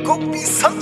ਗੋਪੀ ਸੰਧੂ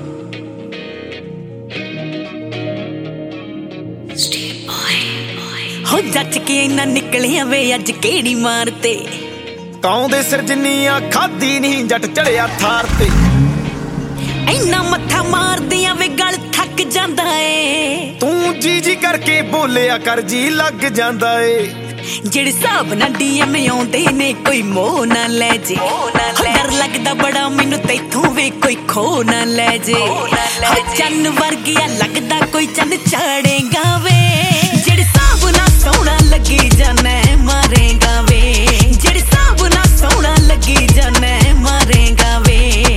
ਹੋ ਜੱਜ ਕੇ ਇੰਨਾ ਨਿਕਲਿਆ ਵੇ ਅੱਜ ਕਿਹੜੀ ਮਾਰ ਤੇ ਕਾਉਂ ਦੇ ਸਿਰ ਜਿੰਨੀਆਂ ਖਾਦੀ ਨਹੀਂ ਜੱਟ ਚੜਿਆ ਥਾਰ ਤੇ ਇੰਨਾ ਮੱਥਾ ਮਾਰਦੀਆਂ ਵੇ ਗਲ ਥੱਕ ਜਾਂਦਾ ਏ ਤੂੰ ਜੀ ਜੀ ਕਰਕੇ ਬੋਲਿਆ ਕਰ ਜੀ ਲੱਗ ਜਾਂਦਾ ਏ ਜਿਹੜੇ ਹਿਸਾਬ ਨਾਲ DM ਆਉਂਦੇ ਨੇ ਕੋਈ ਮੋਹ ਨਾ ਲੈ ਜੇ ਡਰ ਲੱਗਦਾ ਬੜਾ ਮੈਨੂੰ ਤੈਥੋਂ ਵੇ ਕੋਈ ਖੋ ਨਾ ਲੈ ਜੇ ਚੰਨ ਵਰਗਿਆ ਲੱਗਦਾ ਕੋਈ ਚੰਨ ਚਾੜੇਗਾ ਵੇ ਜਿਹੜੇ ਹਿਸਾਬ ਨਾਲ ਸੋਹਣਾ ਲੱਗੀ ਜਾਣਾ ਮਾਰੇਗਾ ਵੇ ਜਿਹੜੇ ਹਿਸਾਬ ਨਾਲ ਸੋਹਣਾ ਲੱਗੀ ਜਾਣਾ ਮਾਰੇਗਾ ਵੇ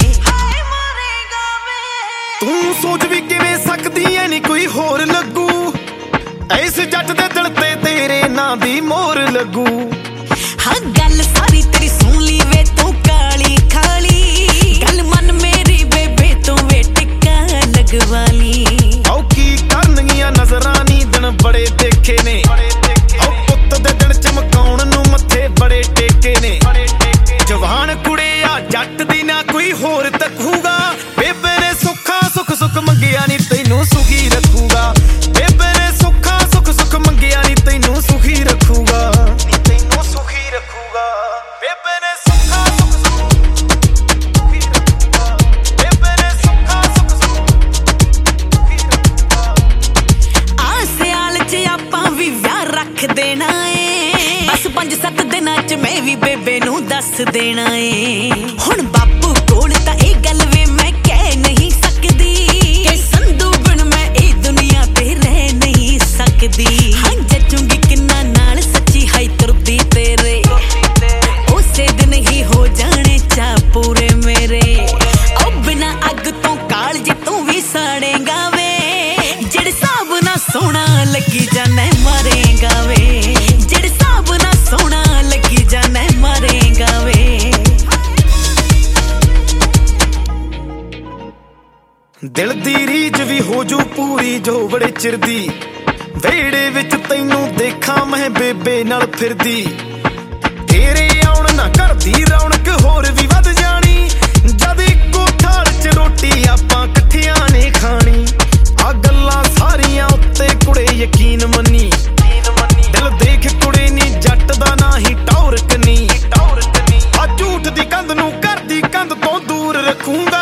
ਤੂੰ ਸੋਚ ਵੀ ਕਿਵੇਂ ਸਕਦੀ ਐ ਨੀ ਕੋਈ ਹੋਰ ਲੱਗੂ ਇਸ ਜੱਟ ਦੇ ਦਿਲ ਤੇ ਤੇਰੇ ਨਾਂ ਦੀ ਮੋਹਰ ਲੱਗੂ ਹਾਂ ਗੱਲ ਸਾਰੀ ਤੇਰੀ ਸੁਣ ਲਈ ਵੇ ਤੂੰ ਕਾਲੀ ਖਾਲੀ ਗੱਲ ਮਨ ਮੇਰੀ ਬੇਬੇ ਤੂੰ ਵੇ ਟਿੱਕਾ ਲਗਵਾ ਲਈ ਆਉ ਕੀ ਕਰਨਗੀਆਂ ਨਜ਼ਰਾਂ ਨੀ ਦਿਨ ਬੜੇ ਦੇਖੇ ਨੇ ਆਉ ਪੁੱਤ ਦੇ ਦਿਨ ਚਮਕਾਉਣ ਨੂੰ ਮੱਥੇ ਬੜੇ ਟੇਕੇ ਨੇ ਜਵਾਨ ਕੁੜਿਆ ਜੱਟ ਦੀ ਨਾ ਕੋਈ ਹੋਰ ਤੱਕੂਗਾ ਬੇਬੇ ਨੇ ਸੁੱਖਾਂ ਸੁੱਖ ਸੁੱਖ ਮੰਗਿਆ ਨੀ ਤੈਨੂੰ ਸੁਖੀ ਰੱਖੂਗਾ ਬੇਬੇ ਨੇ ਸੁੱਖਾਂ ਸੁੱਖ ਸੁੱਖ ਮੰਗਿਆ ਨੀ ਤੈਨੂੰ ਸੁਖੀ ਰੱਖੂਗਾ ਤੈਨੂੰ ਸੁਖੀ ਰੱਖੂਗਾ ਬੇਬੇ ਨੇ ਸੁੱਖਾਂ ਸੁੱਖ ਸੁਖੀ ਰੱਖੂਗਾ ਬੇਬੇ ਨੇ ਸੁੱਖਾਂ ਸੁੱਖ ਸੁਖੀ ਰੱਖੂਗਾ ਆ ਸਿਆਲ ਚ ਆਪਾਂ ਵੀ ਵਿਆਹ ਰੱਖ ਦੇਣਾ ਏ ਬਸ 5-7 ਦਿਨਾਂ ਚ ਮੈਂ ਵੀ ਬੇਬੇ ਨੂੰ ਦੱਸ ਦੇਣਾ ਏ ਹੁਣ ਬਾਪੂ ਕੋਲ ਤਾਂ ਇਹ ਗੱਲ ਵੇ ਮੈਂ ਕਹਿ ਨਹੀਂ ਸਕਦੀ ਕਿ ਸੰਧੂ ਬਿਨ ਮੈਂ ਇਹ ਦੁਨੀਆ ਤੇ ਰਹਿ ਨਹੀਂ ਸਕਦੀ ਹਾਂ ਜੱਜੂਗੀ ਕਿੰਨਾ ਨਾਲ ਸੱਚੀ ਹਾਈ ਤੁਰਦੀ ਤੇਰੇ ਉਸੇ ਦਿਨ ਹੀ ਹੋ ਜਾਣੇ ਚਾ ਪੂਰੇ ਮੇਰੇ ਉਹ ਬਿਨਾ ਅੱਗ ਤੋਂ ਕਾਲਜ ਤੂੰ ਵੀ ਸਾੜੇਗਾ ਵੇ ਜਿਹੜੇ ਹਿਸਾਬ ਨਾਲ ਸੋਹਣਾ ਲੱਗੀ ਜਾਣਾ ਮਾਰੇਗਾ ਵੇ ਜਿਹੜੇ ਹਿਸਾਬ ਨਾਲ ਸੋਹਣਾ ਲੱਗੀ ਜਾਣਾ ਮਾਰੇਗਾ ਵੇ ਦਿਲ ਦੀ ਰੀਝ ਵੀ ਹੋ ਜੂ ਪੂਰੀ ਜੋ ਬੜੇ ਚਿਰ ਦੀ ਵਿਹੜੇ ਵਿੱਚ ਤੈਨੂੰ ਦੇਖਾਂ ਮੈਂ ਬੇਬੇ ਨਾਲ ਫਿਰਦੀ ਤੇਰੇ ਆਉਣ ਨਾ ਘਰ ਦੀ ਰੌਣਕ ਹੋਰ ਵੀ ਵੱਧ ਜਾਣੀ ਜਦ ਇੱਕੋ ਥਾਲ 'ਚ ਰੋਟੀ ਆਪਾਂ ਇਕੱਠਿਆਂ ਨੇ ਖਾਣੀ ਆ ਗੱਲਾਂ ਸਾਰੀਆਂ ਉੱਤੇ ਕੁੜੇ ਯਕੀਨ ਮੰਨੀ ਦਿਲ ਦੇਖ ਕੁੜੇ ਨੀ ਜੱਟ ਦਾ ਨਾ ਹੀ ਟੌਰ ਕਨੀ ਆ ਝੂਠ ਦੀ ਕੰਧ ਨੂੰ ਘਰ ਦੀ ਕੰਧ ਤੋਂ ਦੂਰ ਰੱਖੂੰਗਾ